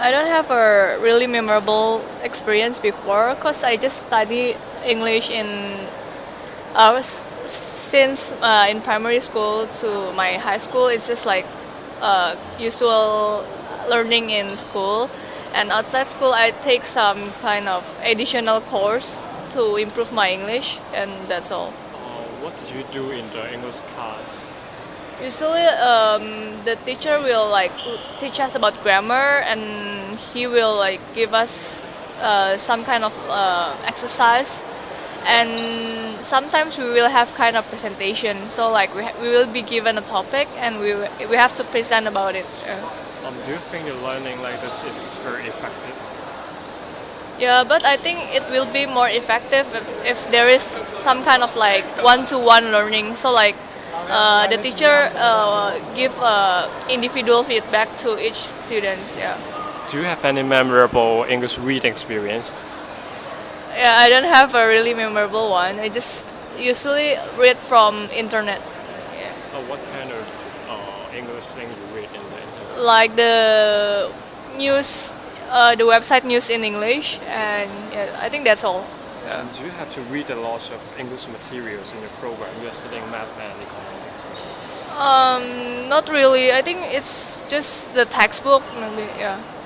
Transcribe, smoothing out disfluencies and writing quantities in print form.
I don't have a really memorable experience before because I just study English in since in primary school to my high school. It's just like usual learning in school, and outside school I take some kind of additional course to improve my English, and that's all. What did you do in the English class? Usually, the teacher will like teach us about grammar, and he will like give us some kind of exercise, and sometimes we will have kind of presentation. So like we will be given a topic, and we have to present about it. Do you think the learning like this is very effective? Yeah, but I think it will be more effective if there is some kind of like one-to-one learning. So like the teacher give individual feedback to each students. Yeah. Do you have any memorable English reading experience? Yeah, I don't have a really memorable one. I just usually read from internet. Yeah. What kind of English thing you read in the internet? Like the news, the website news in English, and yeah, I think that's all. Yeah. Do you have to read a lot of English materials in your program? You're studying math and economics. Not really. I think it's just the textbook, maybe. Yeah.